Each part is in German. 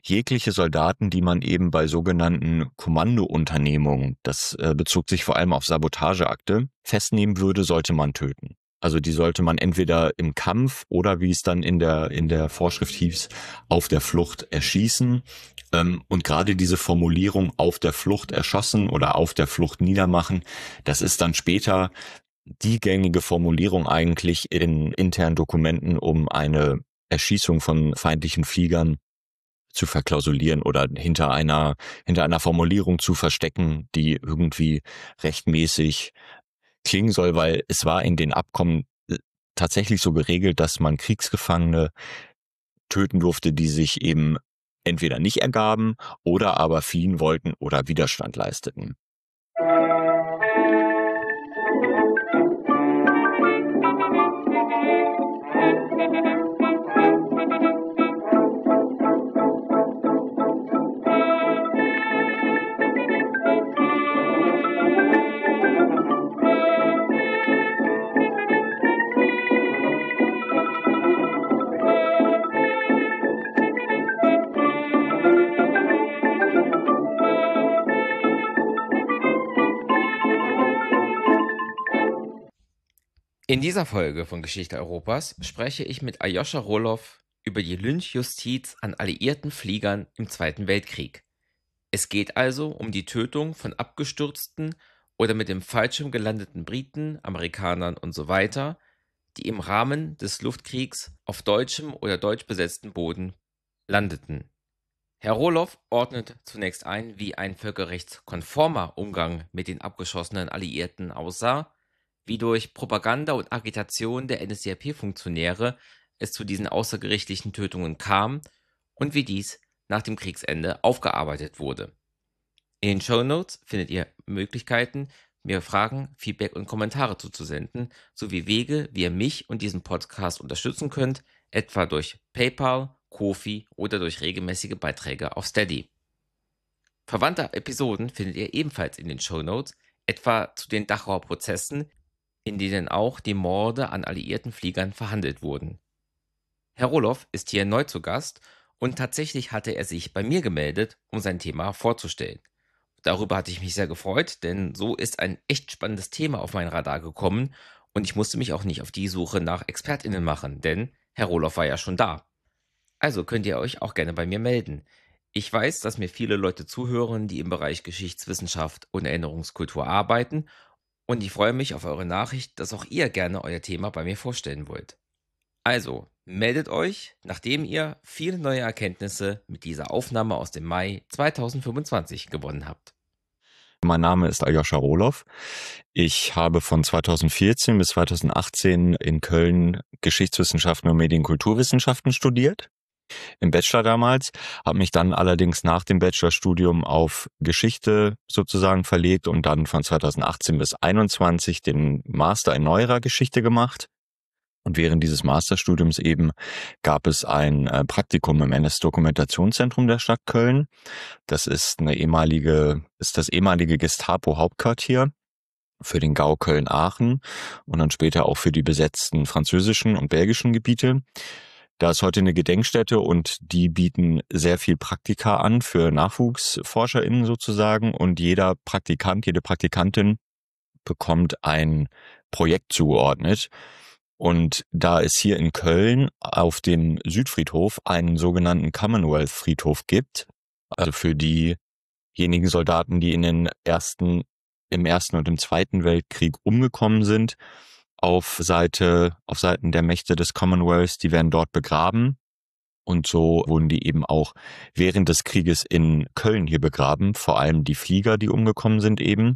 jegliche Soldaten, die man eben bei sogenannten Kommandounternehmungen, das bezog sich vor allem auf Sabotageakte, festnehmen würde, sollte man töten. Also die sollte man entweder im Kampf oder, wie es dann in der Vorschrift hieß, auf der Flucht erschießen. Und gerade diese Formulierung auf der Flucht erschossen oder auf der Flucht niedermachen, das ist dann später die gängige Formulierung eigentlich in internen Dokumenten, um eine Erschießung von feindlichen Fliegern zu verklausulieren oder hinter einer Formulierung zu verstecken, die irgendwie rechtmäßig klingen soll, weil es war in den Abkommen tatsächlich so geregelt, dass man Kriegsgefangene töten durfte, die sich eben entweder nicht ergaben oder aber fliehen wollten oder Widerstand leisteten. In dieser Folge von Geschichte Europas spreche ich mit Aljoscha Roloff über die Lynchjustiz an alliierten Fliegern im Zweiten Weltkrieg. Es geht also um die Tötung von abgestürzten oder mit dem Fallschirm gelandeten Briten, Amerikanern und so weiter, die im Rahmen des Luftkriegs auf deutschem oder deutsch besetztem Boden landeten. Herr Roloff ordnet zunächst ein, wie ein völkerrechtskonformer Umgang mit den abgeschossenen Alliierten aussah, wie durch Propaganda und Agitation der NSDAP-Funktionäre es zu diesen außergerichtlichen Tötungen kam und wie dies nach dem Kriegsende aufgearbeitet wurde. In den Shownotes findet ihr Möglichkeiten, mir Fragen, Feedback und Kommentare zuzusenden, sowie Wege, wie ihr mich und diesen Podcast unterstützen könnt, etwa durch PayPal, Ko-fi oder durch regelmäßige Beiträge auf Steady. Verwandte Episoden findet ihr ebenfalls in den Shownotes, etwa zu den Dachauer Prozessen, in denen auch die Morde an alliierten Fliegern verhandelt wurden. Herr Roloff ist hier neu zu Gast und tatsächlich hatte er sich bei mir gemeldet, um sein Thema vorzustellen. Darüber hatte ich mich sehr gefreut, denn so ist ein echt spannendes Thema auf mein Radar gekommen und ich musste mich auch nicht auf die Suche nach ExpertInnen machen, denn Herr Roloff war ja schon da. Also könnt ihr euch auch gerne bei mir melden. Ich weiß, dass mir viele Leute zuhören, die im Bereich Geschichtswissenschaft und Erinnerungskultur arbeiten und ich freue mich auf eure Nachricht, dass auch ihr gerne euer Thema bei mir vorstellen wollt. Also, meldet euch, nachdem ihr viele neue Erkenntnisse mit dieser Aufnahme aus dem Mai 2025 gewonnen habt. Mein Name ist Aljoscha Roloff. Ich habe von 2014 bis 2018 in Köln Geschichtswissenschaften und Medienkulturwissenschaften studiert. Im Bachelor damals, habe mich dann allerdings nach dem Bachelorstudium auf Geschichte sozusagen verlegt und dann von 2018 bis 2021 den Master in neuerer Geschichte gemacht. Und während dieses Masterstudiums eben gab es ein Praktikum im NS-Dokumentationszentrum der Stadt Köln. Das ist das ehemalige Gestapo-Hauptquartier für den Gau Köln-Aachen und dann später auch für die besetzten französischen und belgischen Gebiete. Da ist heute eine Gedenkstätte und die bieten sehr viel Praktika an für NachwuchsforscherInnen sozusagen und jeder Praktikant, jede Praktikantin bekommt ein Projekt zugeordnet. Und da es hier in Köln auf dem Südfriedhof einen sogenannten Commonwealth-Friedhof gibt, also für diejenigen Soldaten, die im Ersten und im Zweiten Weltkrieg umgekommen sind, auf Seiten der Mächte des Commonwealths, die werden dort begraben. Und so wurden die eben auch während des Krieges in Köln hier begraben, vor allem die Flieger, die umgekommen sind eben.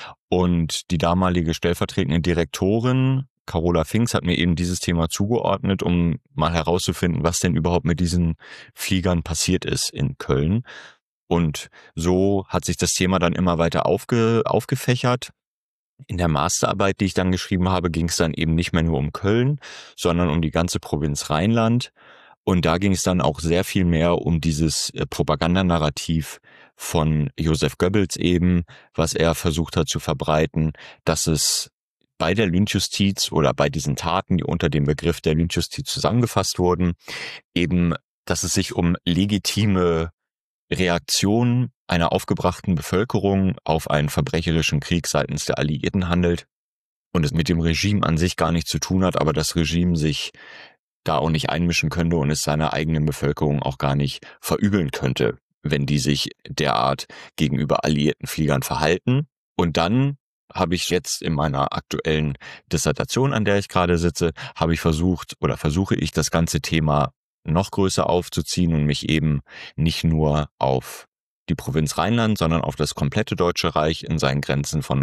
Und die damalige stellvertretende Direktorin, Carola Finks, hat mir eben dieses Thema zugeordnet, um mal herauszufinden, was denn überhaupt mit diesen Fliegern passiert ist in Köln. Und so hat sich das Thema dann immer weiter aufgefächert. In der Masterarbeit, die ich dann geschrieben habe, ging es dann eben nicht mehr nur um Köln, sondern um die ganze Provinz Rheinland. Und da ging es dann auch sehr viel mehr um dieses Propagandanarrativ von Joseph Goebbels eben, was er versucht hat zu verbreiten, dass es bei der Lynchjustiz oder bei diesen Taten, die unter dem Begriff der Lynchjustiz zusammengefasst wurden, eben, dass es sich um legitime Reaktion einer aufgebrachten Bevölkerung auf einen verbrecherischen Krieg seitens der Alliierten handelt und es mit dem Regime an sich gar nichts zu tun hat, aber das Regime sich da auch nicht einmischen könnte und es seiner eigenen Bevölkerung auch gar nicht verübeln könnte, wenn die sich derart gegenüber alliierten Fliegern verhalten. Und dann habe ich jetzt in meiner aktuellen Dissertation, an der ich gerade sitze, versuche ich das ganze Thema noch größer aufzuziehen und mich eben nicht nur auf die Provinz Rheinland, sondern auf das komplette Deutsche Reich in seinen Grenzen von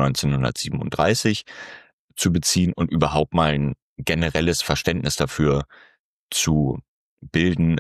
1937 zu beziehen und überhaupt mal ein generelles Verständnis dafür zu bilden,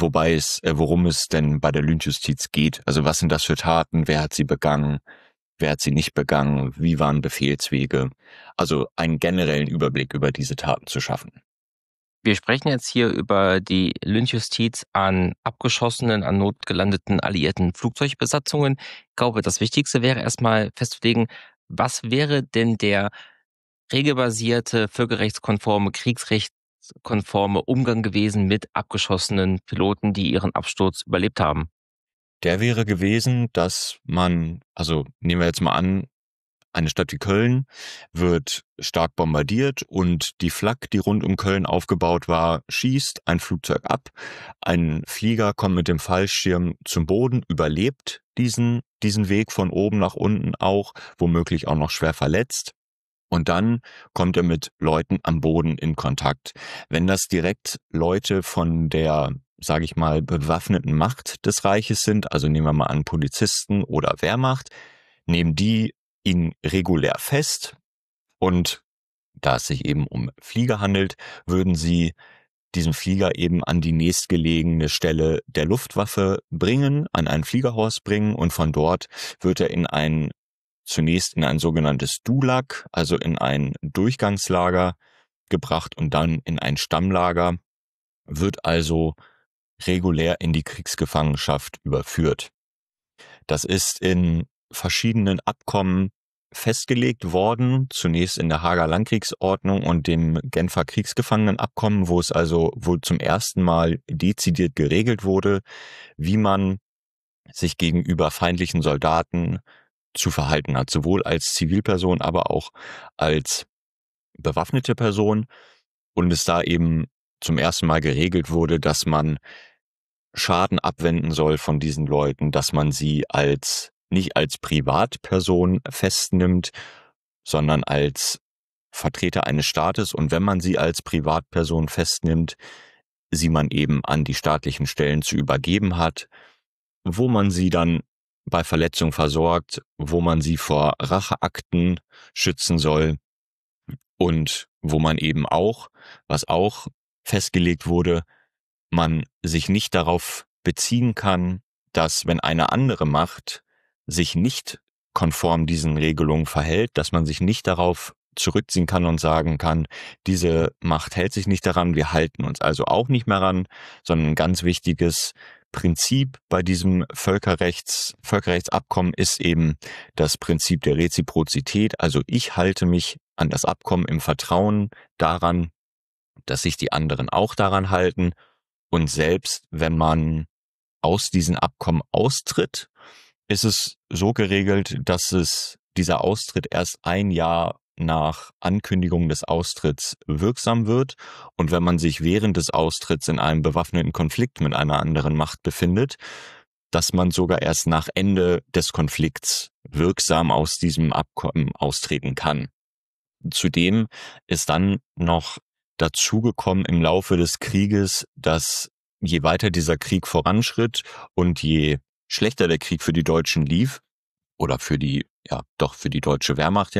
worum es denn bei der Lynchjustiz geht. Also was sind das für Taten, wer hat sie begangen, wer hat sie nicht begangen, wie waren Befehlswege. Also einen generellen Überblick über diese Taten zu schaffen. Wir sprechen jetzt hier über die Lynchjustiz an abgeschossenen, an notgelandeten alliierten Flugzeugbesatzungen. Ich glaube, das Wichtigste wäre erstmal festzulegen, was wäre denn der regelbasierte, völkerrechtskonforme, kriegsrechtskonforme Umgang gewesen mit abgeschossenen Piloten, die ihren Absturz überlebt haben? Der wäre gewesen, dass nehmen wir jetzt mal an, eine Stadt wie Köln wird stark bombardiert und die Flak, die rund um Köln aufgebaut war, schießt ein Flugzeug ab. Ein Flieger kommt mit dem Fallschirm zum Boden, überlebt diesen Weg von oben nach unten auch, womöglich auch noch schwer verletzt. Und dann kommt er mit Leuten am Boden in Kontakt. Wenn das direkt Leute von der, sage ich mal, bewaffneten Macht des Reiches sind, also nehmen wir mal an Polizisten oder Wehrmacht, nehmen die ihn regulär fest und da es sich eben um Flieger handelt, würden sie diesen Flieger eben an die nächstgelegene Stelle der Luftwaffe bringen, an ein Fliegerhorst bringen und von dort wird er zunächst in ein sogenanntes Dulag, also in ein Durchgangslager gebracht und dann in ein Stammlager, wird also regulär in die Kriegsgefangenschaft überführt. Das ist in verschiedenen Abkommen festgelegt worden, zunächst in der Haager Landkriegsordnung und dem Genfer Kriegsgefangenenabkommen, wo zum ersten Mal dezidiert geregelt wurde, wie man sich gegenüber feindlichen Soldaten zu verhalten hat, sowohl als Zivilperson, aber auch als bewaffnete Person und es da eben zum ersten Mal geregelt wurde, dass man Schaden abwenden soll von diesen Leuten, dass man sie nicht als Privatperson festnimmt, sondern als Vertreter eines Staates und wenn man sie als Privatperson festnimmt, sie man eben an die staatlichen Stellen zu übergeben hat, wo man sie dann bei Verletzung versorgt, wo man sie vor Racheakten schützen soll und wo man eben auch, was auch festgelegt wurde, man sich nicht darauf beziehen kann, dass wenn eine andere Macht sich nicht konform diesen Regelungen verhält, dass man sich nicht darauf zurückziehen kann und sagen kann, diese Macht hält sich nicht daran, wir halten uns also auch nicht mehr ran, sondern ein ganz wichtiges Prinzip bei diesem Völkerrechtsabkommen ist eben das Prinzip der Reziprozität. Also ich halte mich an das Abkommen im Vertrauen daran, dass sich die anderen auch daran halten. Und selbst wenn man aus diesen Abkommen austritt, ist es so geregelt, dass dieser Austritt erst ein Jahr nach Ankündigung des Austritts wirksam wird. Und wenn man sich während des Austritts in einem bewaffneten Konflikt mit einer anderen Macht befindet, dass man sogar erst nach Ende des Konflikts wirksam aus diesem Abkommen austreten kann. Zudem ist dann noch dazugekommen im Laufe des Krieges, dass je weiter dieser Krieg voranschritt und je schlechter der Krieg für die Deutschen lief, oder für die deutsche Wehrmacht,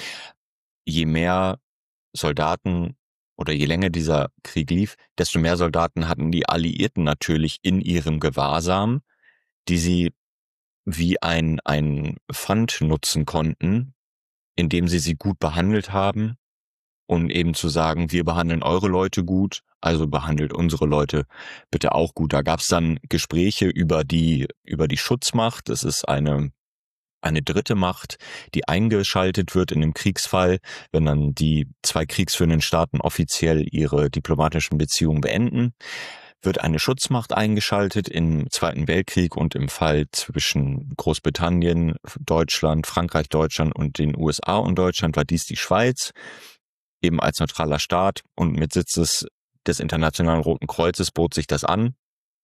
je mehr Soldaten oder je länger dieser Krieg lief, desto mehr Soldaten hatten die Alliierten natürlich in ihrem Gewahrsam, die sie wie ein Pfand nutzen konnten, indem sie gut behandelt haben und eben zu sagen, wir behandeln eure Leute gut, also behandelt unsere Leute bitte auch gut. Da gab es dann Gespräche über die Schutzmacht. Das ist eine dritte Macht, die eingeschaltet wird in dem Kriegsfall, wenn dann die zwei kriegsführenden Staaten offiziell ihre diplomatischen Beziehungen beenden. wird eine Schutzmacht eingeschaltet im Zweiten Weltkrieg und im Fall zwischen Großbritannien, Deutschland, Frankreich, Deutschland und den USA und Deutschland war dies die Schweiz, eben als neutraler Staat, und mit Sitz des Internationalen Roten Kreuzes bot sich das an.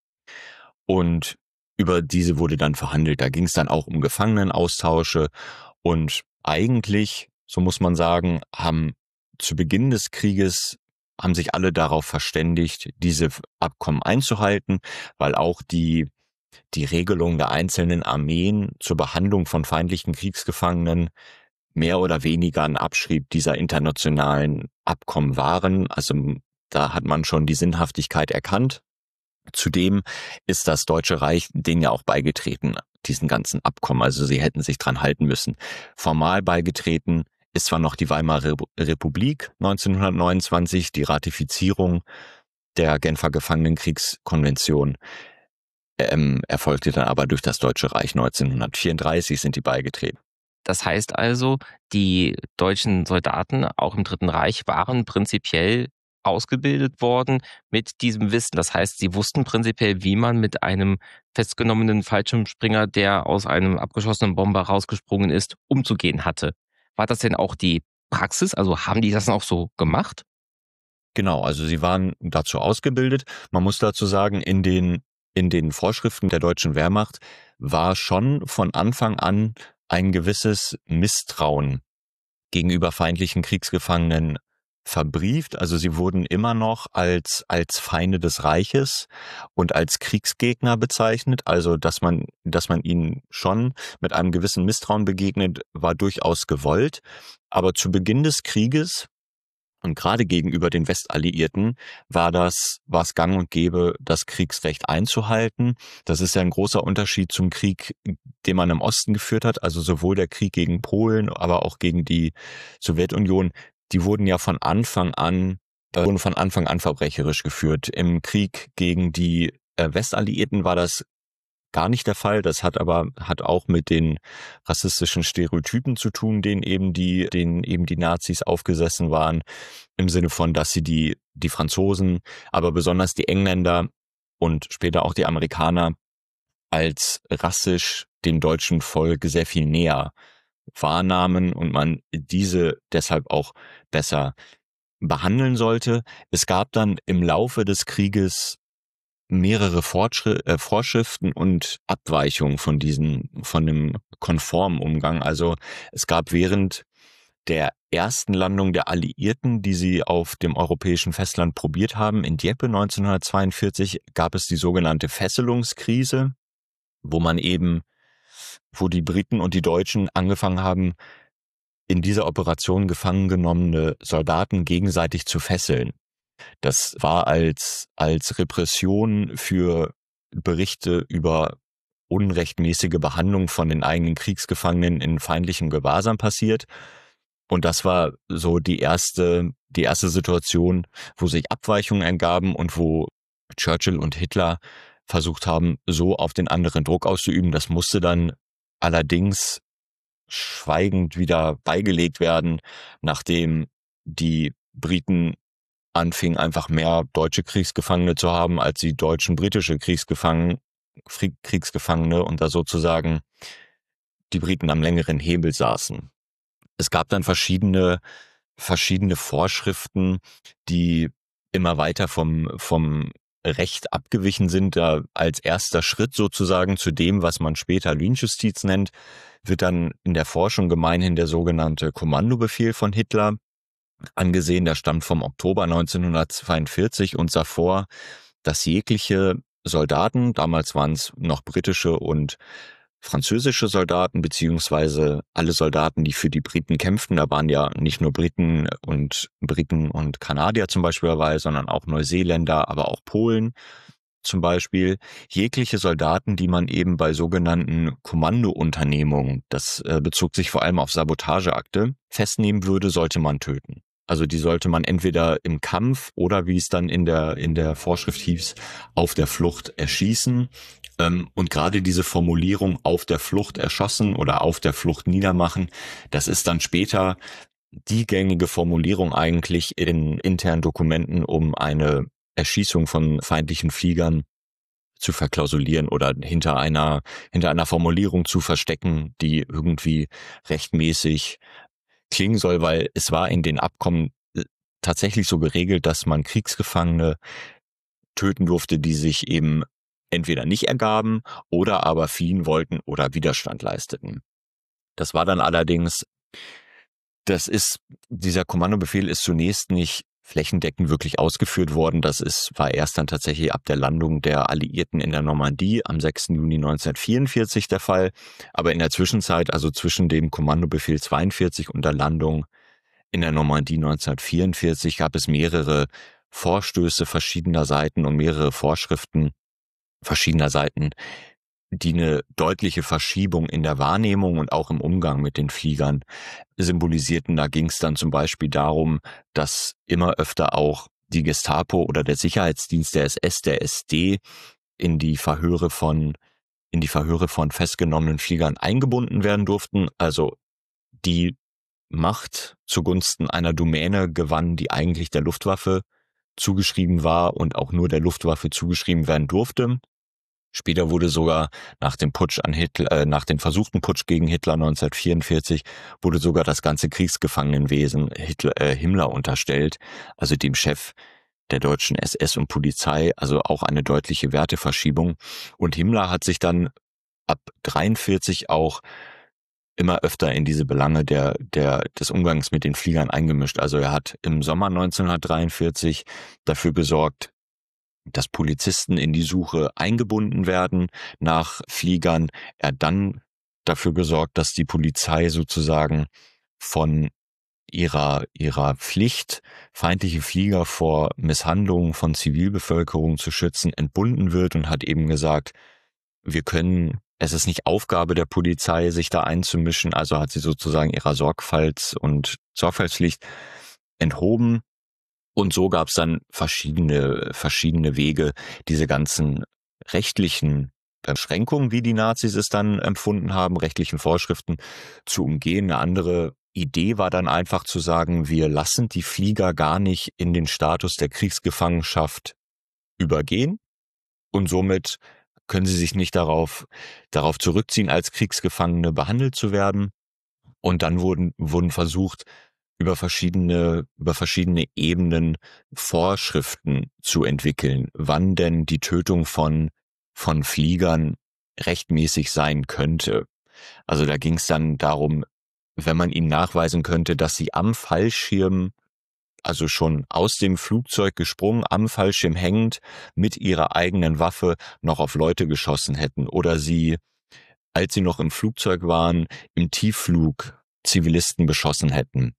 Und über diese wurde dann verhandelt. Da ging es dann auch um Gefangenenaustausche. Und eigentlich, so muss man sagen, haben zu Beginn des Krieges haben sich alle darauf verständigt, diese Abkommen einzuhalten, weil auch die Regelung der einzelnen Armeen zur Behandlung von feindlichen Kriegsgefangenen mehr oder weniger ein Abschrieb dieser internationalen Abkommen waren. Also da hat man schon die Sinnhaftigkeit erkannt. Zudem ist das Deutsche Reich denen ja auch beigetreten, diesen ganzen Abkommen. Also sie hätten sich dran halten müssen. Formal beigetreten ist zwar noch die Weimarer Republik 1929, die Ratifizierung der Genfer Gefangenenkriegskonvention erfolgte dann aber durch das Deutsche Reich 1934 sind die beigetreten. Das heißt also, die deutschen Soldaten, auch im Dritten Reich, waren prinzipiell ausgebildet worden mit diesem Wissen. Das heißt, sie wussten prinzipiell, wie man mit einem festgenommenen Fallschirmspringer, der aus einem abgeschossenen Bomber rausgesprungen ist, umzugehen hatte. War das denn auch die Praxis? Also haben die das auch so gemacht? Genau, also sie waren dazu ausgebildet. Man muss dazu sagen, in den Vorschriften der deutschen Wehrmacht war schon von Anfang an ein gewisses Misstrauen gegenüber feindlichen Kriegsgefangenen verbrieft. Also sie wurden immer noch als Feinde des Reiches und als Kriegsgegner bezeichnet. Also dass man ihnen schon mit einem gewissen Misstrauen begegnet, war durchaus gewollt. Aber zu Beginn des Krieges und gerade gegenüber den Westalliierten war es gang und gäbe, das Kriegsrecht einzuhalten. Das ist ja ein großer Unterschied zum Krieg, den man im Osten geführt hat. Also sowohl der Krieg gegen Polen, aber auch gegen die Sowjetunion. Die wurden ja von Anfang an verbrecherisch geführt. Im Krieg gegen die Westalliierten war das gar nicht der Fall. Das hat auch mit den rassistischen Stereotypen zu tun, denen eben die Nazis aufgesessen waren, im Sinne von, dass sie die Franzosen, aber besonders die Engländer und später auch die Amerikaner als rassisch dem deutschen Volk sehr viel näher wahrnahmen und man diese deshalb auch besser behandeln sollte. Es gab dann im Laufe des Krieges mehrere Vorschriften und Abweichungen von dem konformen Umgang. Also es gab während der ersten Landung der Alliierten, die sie auf dem europäischen Festland probiert haben, in Dieppe 1942, gab es die sogenannte Fesselungskrise, wo die Briten und die Deutschen angefangen haben, in dieser Operation gefangen genommene Soldaten gegenseitig zu fesseln. Das war als Repression für Berichte über unrechtmäßige Behandlung von den eigenen Kriegsgefangenen in feindlichem Gewahrsam passiert. Und das war so die erste Situation, wo sich Abweichungen ergaben und wo Churchill und Hitler versucht haben, so auf den anderen Druck auszuüben. Das musste dann allerdings schweigend wieder beigelegt werden, nachdem die Briten anfingen, einfach mehr deutsche Kriegsgefangene zu haben, als die deutschen britische Kriegsgefangene und da sozusagen die Briten am längeren Hebel saßen. Es gab dann verschiedene Vorschriften, die immer weiter vom Recht abgewichen sind. Da als erster Schritt sozusagen zu dem, was man später Lynchjustiz nennt, wird dann in der Forschung gemeinhin der sogenannte Kommandobefehl von Hitler angesehen. Der stammt vom Oktober 1942 und sah vor, dass jegliche Soldaten, damals waren es noch britische und französische Soldaten, beziehungsweise alle Soldaten, die für die Briten kämpften, da waren ja nicht nur Briten und Kanadier zum Beispiel dabei, sondern auch Neuseeländer, aber auch Polen zum Beispiel. Jegliche Soldaten, die man eben bei sogenannten Kommandounternehmungen, das bezog sich vor allem auf Sabotageakte, festnehmen würde, sollte man töten. Also die sollte man entweder im Kampf oder, wie es dann in der Vorschrift hieß, auf der Flucht erschießen. Und gerade diese Formulierung auf der Flucht erschossen oder auf der Flucht niedermachen, das ist dann später die gängige Formulierung eigentlich in internen Dokumenten, um eine Erschießung von feindlichen Fliegern zu verklausulieren oder hinter einer Formulierung zu verstecken, die irgendwie rechtmäßig klingen soll, weil es war in den Abkommen tatsächlich so geregelt, dass man Kriegsgefangene töten durfte, die sich eben entweder nicht ergaben oder aber fliehen wollten oder Widerstand leisteten. Das war dann allerdings, dieser Kommandobefehl ist zunächst nicht flächendeckend wirklich ausgeführt worden. War erst dann tatsächlich ab der Landung der Alliierten in der Normandie am 6. Juni 1944 der Fall. Aber in der Zwischenzeit, also zwischen dem Kommandobefehl 42 und der Landung in der Normandie 1944, gab es mehrere Vorstöße verschiedener Seiten und mehrere Vorschriften verschiedener Seiten, die eine deutliche Verschiebung in der Wahrnehmung und auch im Umgang mit den Fliegern symbolisierten. Da ging es dann zum Beispiel darum, dass immer öfter auch die Gestapo oder der Sicherheitsdienst der SS, der SD, in die Verhöre von festgenommenen Fliegern eingebunden werden durften. Also die Macht zugunsten einer Domäne gewann, die eigentlich der Luftwaffe zugeschrieben war und auch nur der Luftwaffe zugeschrieben werden durfte. Später wurde sogar nach dem versuchten Putsch gegen Hitler 1944 wurde sogar das ganze Kriegsgefangenenwesen Himmler unterstellt, also dem Chef der deutschen SS und Polizei, also auch eine deutliche Werteverschiebung. Und Himmler hat sich dann ab 1943 auch immer öfter in diese Belange des Umgangs mit den Fliegern eingemischt. Also er hat im Sommer 1943 dafür gesorgt, dass Polizisten in die Suche eingebunden werden nach Fliegern. Er hat dann dafür gesorgt, dass die Polizei sozusagen von ihrer Pflicht, feindliche Flieger vor Misshandlungen von Zivilbevölkerung zu schützen, entbunden wird und hat eben gesagt, es ist nicht Aufgabe der Polizei, sich da einzumischen, also hat sie sozusagen ihrer Sorgfaltspflicht enthoben. Und so gab es dann verschiedene Wege, diese ganzen rechtlichen Beschränkungen, wie die Nazis es dann empfunden haben, rechtlichen Vorschriften zu umgehen. Eine andere Idee war dann einfach zu sagen, wir lassen die Flieger gar nicht in den Status der Kriegsgefangenschaft übergehen und somit können sie sich nicht darauf zurückziehen, als Kriegsgefangene behandelt zu werden. Und dann wurden versucht, über verschiedene Ebenen Vorschriften zu entwickeln, wann denn die Tötung von Fliegern rechtmäßig sein könnte. Also da ging es dann darum, wenn man ihnen nachweisen könnte, dass sie am Fallschirm, also schon aus dem Flugzeug gesprungen, am Fallschirm hängend, mit ihrer eigenen Waffe noch auf Leute geschossen hätten oder sie, als sie noch im Flugzeug waren, im Tiefflug Zivilisten beschossen hätten.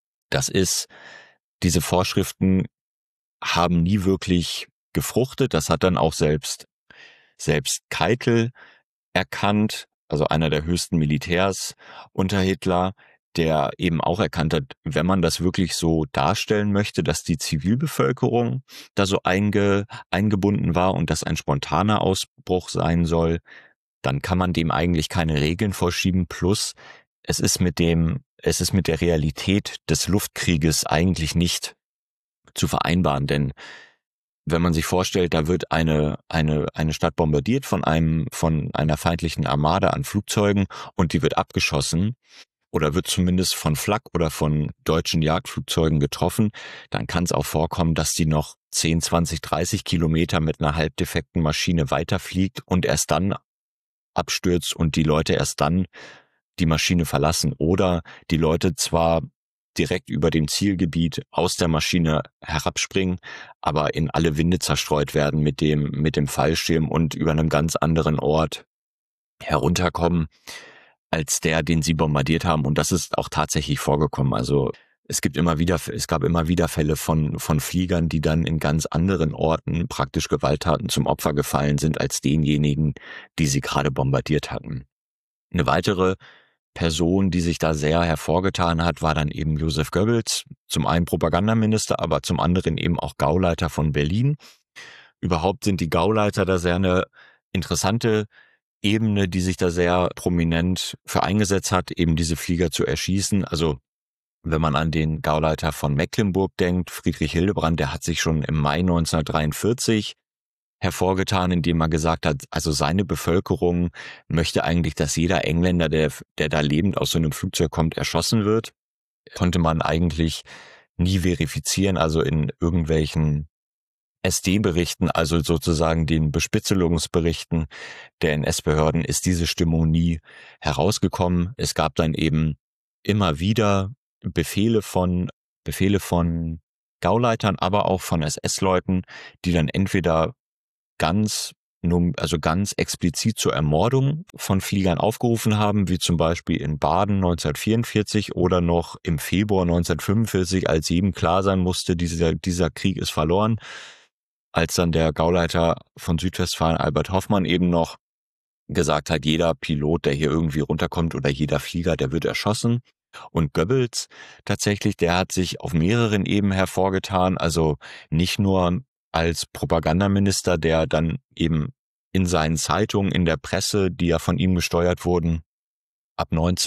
Diese Vorschriften haben nie wirklich gefruchtet. Das hat dann auch selbst Keitel erkannt, also einer der höchsten Militärs unter Hitler, der eben auch erkannt hat, wenn man das wirklich so darstellen möchte, dass die Zivilbevölkerung da so eingebunden war und das ein spontaner Ausbruch sein soll, dann kann man dem eigentlich keine Regeln vorschieben. Plus, es ist mit der Realität des Luftkrieges eigentlich nicht zu vereinbaren, denn wenn man sich vorstellt, da wird eine Stadt bombardiert von einer feindlichen Armade an Flugzeugen und die wird abgeschossen oder wird zumindest von Flak oder von deutschen Jagdflugzeugen getroffen, dann kann es auch vorkommen, dass die noch 10, 20, 30 Kilometer mit einer halbdefekten Maschine weiterfliegt und erst dann abstürzt und die Leute erst dann die Maschine verlassen oder die Leute zwar direkt über dem Zielgebiet aus der Maschine herabspringen, aber in alle Winde zerstreut werden mit dem Fallschirm und über einem ganz anderen Ort herunterkommen als der, den sie bombardiert haben. Und das ist auch tatsächlich vorgekommen. Also es gab immer wieder Fälle von Fliegern, die dann in ganz anderen Orten praktisch Gewalttaten zum Opfer gefallen sind als denjenigen, die sie gerade bombardiert hatten. Eine weitere Person, die sich da sehr hervorgetan hat, war dann eben Joseph Goebbels, zum einen Propagandaminister, aber zum anderen eben auch Gauleiter von Berlin. Überhaupt sind die Gauleiter da sehr eine interessante Ebene, die sich da sehr prominent für eingesetzt hat, eben diese Flieger zu erschießen. Also Wenn man an den Gauleiter von Mecklenburg denkt, Friedrich Hildebrand, der hat sich schon im Mai 1943 hervorgetan, indem er gesagt hat, also seine Bevölkerung möchte eigentlich, dass jeder Engländer, der da lebend aus so einem Flugzeug kommt, erschossen wird. Konnte man eigentlich nie verifizieren, also in irgendwelchen SD-Berichten, also sozusagen den Bespitzelungsberichten der NS-Behörden, ist diese Stimmung nie herausgekommen. Es gab dann eben immer wieder Befehle von Gauleitern, aber auch von SS-Leuten, die dann entweder ganz explizit zur Ermordung von Fliegern aufgerufen haben, wie zum Beispiel in Baden 1944 oder noch im Februar 1945, als jedem klar sein musste, dieser Krieg ist verloren, als dann der Gauleiter von Südwestfalen, Albert Hoffmann, eben noch gesagt hat, jeder Pilot, der hier irgendwie runterkommt oder jeder Flieger, der wird erschossen. Und Goebbels tatsächlich, der hat sich auf mehreren Ebenen hervorgetan, also nicht nur als Propagandaminister, der dann eben in seinen Zeitungen, in der Presse, die ja von ihm gesteuert wurden, ab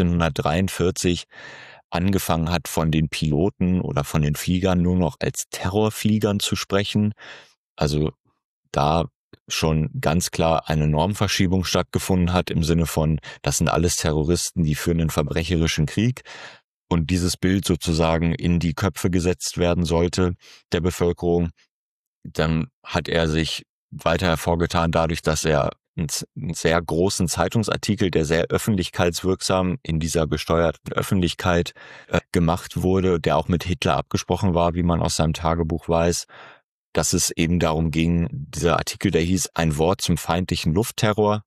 1943 angefangen hat, von den Piloten oder von den Fliegern nur noch als Terrorfliegern zu sprechen. Also da schon ganz klar eine Normverschiebung stattgefunden hat im Sinne von, das sind alles Terroristen, die führen einen verbrecherischen Krieg, und dieses Bild sozusagen in die Köpfe gesetzt werden sollte der Bevölkerung. Dann hat er sich weiter hervorgetan dadurch, dass er einen sehr großen Zeitungsartikel, der sehr öffentlichkeitswirksam in dieser gesteuerten Öffentlichkeit gemacht wurde, der auch mit Hitler abgesprochen war, wie man aus seinem Tagebuch weiß, dass es eben darum ging, dieser Artikel, der hieß Ein Wort zum feindlichen Luftterror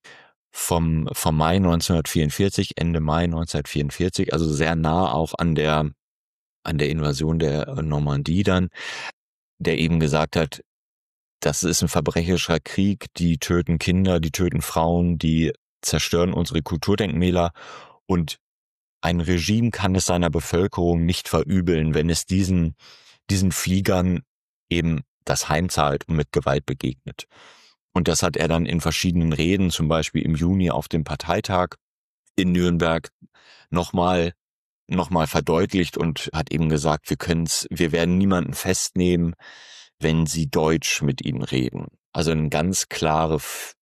vom Mai 1944, Ende Mai 1944, also sehr nah auch an der Invasion der Normandie dann, der eben gesagt hat, das ist ein verbrecherischer Krieg, die töten Kinder, die töten Frauen, die zerstören unsere Kulturdenkmäler, und ein Regime kann es seiner Bevölkerung nicht verübeln, wenn es diesen Fliegern eben das heimzahlt und mit Gewalt begegnet. Und das hat er dann in verschiedenen Reden, zum Beispiel im Juni auf dem Parteitag in Nürnberg, nochmal verdeutlicht und hat eben gesagt, wir werden niemanden festnehmen, wenn sie Deutsch mit ihnen reden. Also eine ganz klare,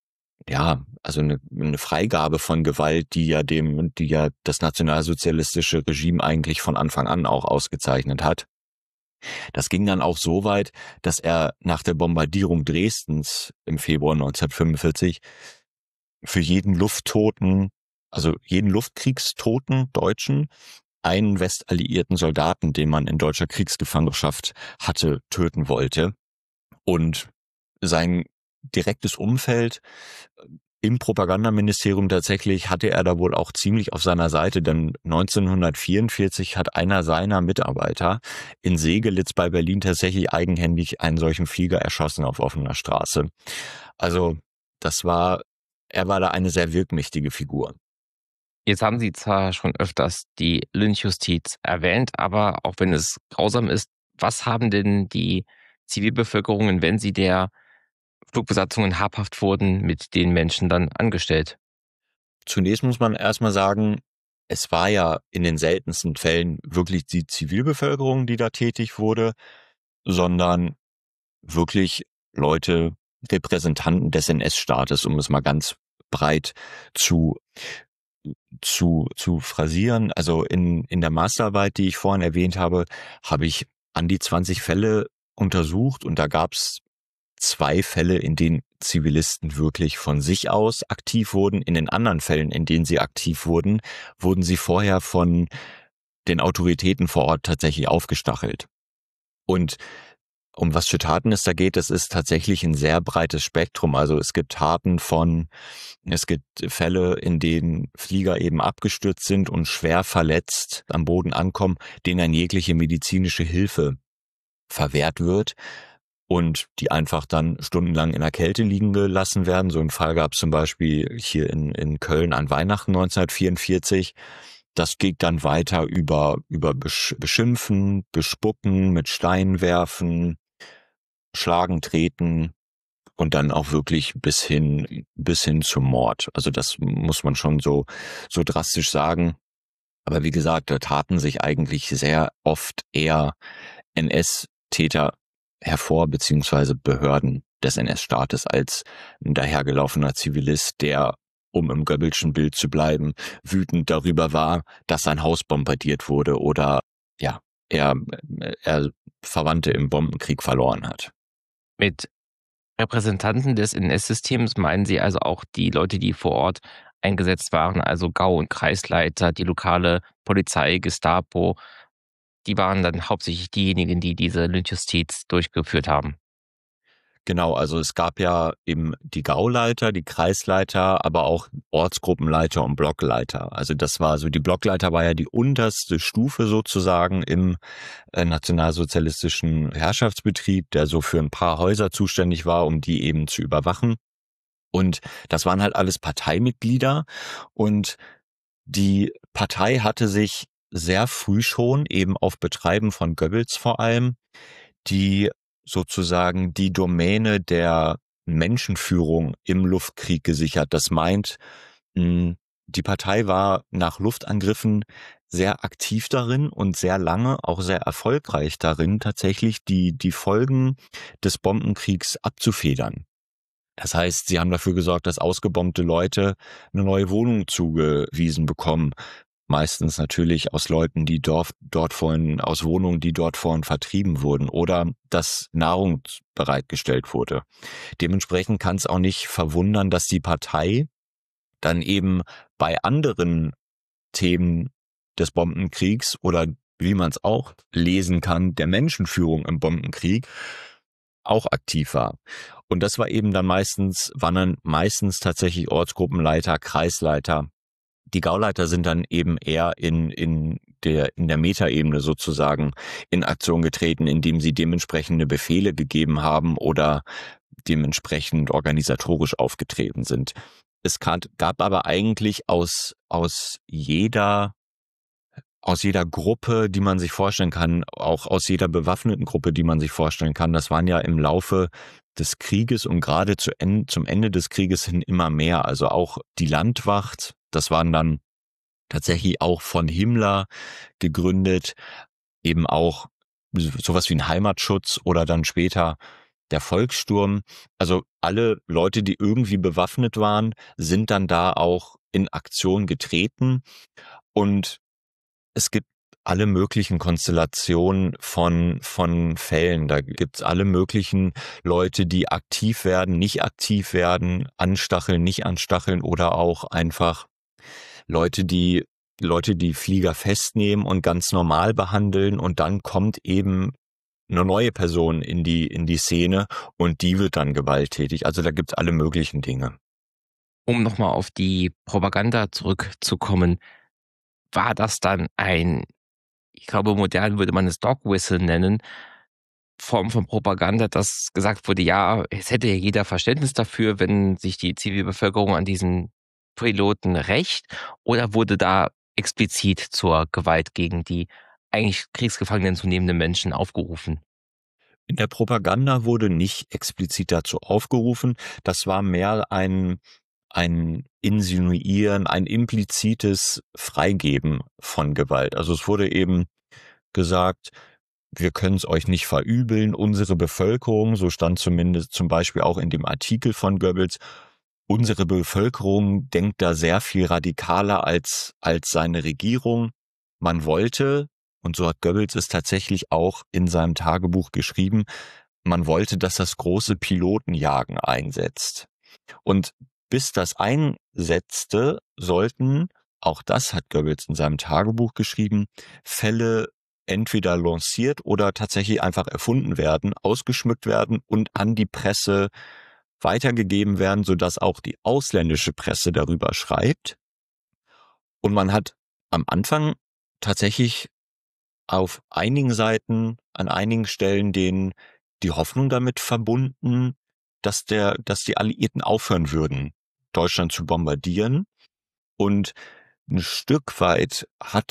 also eine Freigabe von Gewalt, die ja das nationalsozialistische Regime eigentlich von Anfang an auch ausgezeichnet hat. Das ging dann auch so weit, dass er nach der Bombardierung Dresdens im Februar 1945 für jeden jeden Luftkriegstoten Deutschen, einen westalliierten Soldaten, den man in deutscher Kriegsgefangenschaft hatte, töten wollte. Und sein direktes Umfeld im Propagandaministerium tatsächlich hatte er da wohl auch ziemlich auf seiner Seite, denn 1944 hat einer seiner Mitarbeiter in Segelitz bei Berlin tatsächlich eigenhändig einen solchen Flieger erschossen auf offener Straße. Also er war da eine sehr wirkmächtige Figur. Jetzt haben Sie zwar schon öfters die Lynchjustiz erwähnt, aber auch wenn es grausam ist, was haben denn die Zivilbevölkerungen, wenn sie der Flugbesatzungen habhaft wurden, mit den Menschen dann angestellt? Zunächst muss man erstmal sagen, es war ja in den seltensten Fällen wirklich die Zivilbevölkerung, die da tätig wurde, sondern wirklich Leute, Repräsentanten des NS-Staates, um es mal ganz breit zu phrasieren. Also in der Masterarbeit, die ich vorhin erwähnt habe, habe ich an die 20 Fälle untersucht, und da gab es 2 Fälle, in denen Zivilisten wirklich von sich aus aktiv wurden. In den anderen Fällen, in denen sie aktiv wurden, wurden sie vorher von den Autoritäten vor Ort tatsächlich aufgestachelt. Und um was für Taten es da geht, das ist tatsächlich ein sehr breites Spektrum. Also es gibt Fälle, in denen Flieger eben abgestürzt sind und schwer verletzt am Boden ankommen, denen dann jegliche medizinische Hilfe verwehrt wird und die einfach dann stundenlang in der Kälte liegen gelassen werden. So einen Fall gab es zum Beispiel hier in Köln an Weihnachten 1944. Das geht dann weiter über Beschimpfen, Bespucken, mit Steinen werfen, Schlagen, Treten und dann auch wirklich bis hin zum Mord. Also das muss man schon so drastisch sagen. Aber wie gesagt, da taten sich eigentlich sehr oft eher NS-Täter hervor, beziehungsweise Behörden des NS-Staates als ein dahergelaufener Zivilist, der, um im Goebbelschen Bild zu bleiben, wütend darüber war, dass sein Haus bombardiert wurde oder ja, er Verwandte im Bombenkrieg verloren hat. Mit Repräsentanten des NS-Systems meinen Sie also auch die Leute, die vor Ort eingesetzt waren, also Gau- und Kreisleiter, die lokale Polizei, Gestapo, die waren dann hauptsächlich diejenigen, die diese Lynchjustiz durchgeführt haben. Genau, also es gab ja eben die Gauleiter, die Kreisleiter, aber auch Ortsgruppenleiter und Blockleiter. Also das war so, die Blockleiter war ja die unterste Stufe sozusagen im nationalsozialistischen Herrschaftsbetrieb, der so für ein paar Häuser zuständig war, um die eben zu überwachen. Und das waren halt alles Parteimitglieder und die Partei hatte sich sehr früh schon eben auf Betreiben von Goebbels vor allem die sozusagen die Domäne der Menschenführung im Luftkrieg gesichert. Das meint, die Partei war nach Luftangriffen sehr aktiv darin und sehr lange auch sehr erfolgreich darin, tatsächlich die Folgen des Bombenkriegs abzufedern. Das heißt, sie haben dafür gesorgt, dass ausgebombte Leute eine neue Wohnung zugewiesen bekommen. Meistens natürlich aus Leuten, die dort vorhin, aus Wohnungen, die dort vorhin vertrieben wurden oder dass Nahrung bereitgestellt wurde. Dementsprechend kann es auch nicht verwundern, dass die Partei dann eben bei anderen Themen des Bombenkriegs oder wie man es auch lesen kann, der Menschenführung im Bombenkrieg auch aktiv war. Und das war eben dann waren dann meistens tatsächlich Ortsgruppenleiter, Kreisleiter. Die Gauleiter sind dann eben eher in der Metaebene sozusagen in Aktion getreten, indem sie dementsprechende Befehle gegeben haben oder dementsprechend organisatorisch aufgetreten sind. Es gab aber eigentlich aus jeder Gruppe, die man sich vorstellen kann, auch aus jeder bewaffneten Gruppe, die man sich vorstellen kann. Das waren ja im Laufe des Krieges und gerade zum Ende des Krieges hin immer mehr. Also auch die Landwacht, das waren dann tatsächlich auch von Himmler gegründet, eben auch sowas wie ein Heimatschutz oder dann später der Volkssturm. Also alle Leute, die irgendwie bewaffnet waren, sind dann da auch in Aktion getreten und es gibt alle möglichen Konstellationen von Fällen. Da gibt's alle möglichen Leute, die aktiv werden, nicht aktiv werden, anstacheln, nicht anstacheln oder auch einfach Leute, die Flieger festnehmen und ganz normal behandeln und dann kommt eben eine neue Person in die Szene und die wird dann gewalttätig. Also da gibt's alle möglichen Dinge. Um nochmal auf die Propaganda zurückzukommen, war das dann ich glaube, modern würde man es Dogwhistle nennen, Form von Propaganda, dass gesagt wurde, ja, es hätte ja jeder Verständnis dafür, wenn sich die Zivilbevölkerung an diesen Piloten rächt, oder wurde da explizit zur Gewalt gegen die eigentlich Kriegsgefangenen zu nehmenden Menschen aufgerufen? In der Propaganda wurde nicht explizit dazu aufgerufen. Das war mehr ein Insinuieren, ein implizites Freigeben von Gewalt. Also es wurde eben gesagt, wir können es euch nicht verübeln, unsere Bevölkerung, so stand zumindest zum Beispiel auch in dem Artikel von Goebbels, unsere Bevölkerung denkt da sehr viel radikaler als seine Regierung. Man wollte, und so hat Goebbels es tatsächlich auch in seinem Tagebuch geschrieben, man wollte, dass das große Pilotenjagen einsetzt. Und bis das einsetzte, sollten, auch das hat Goebbels in seinem Tagebuch geschrieben, Fälle entweder lanciert oder tatsächlich einfach erfunden werden, ausgeschmückt werden und an die Presse weitergegeben werden, sodass auch die ausländische Presse darüber schreibt. Und man hat am Anfang tatsächlich auf einigen Seiten, an einigen Stellen die Hoffnung damit verbunden, dass die Alliierten aufhören würden, Deutschland zu bombardieren. Und ein Stück weit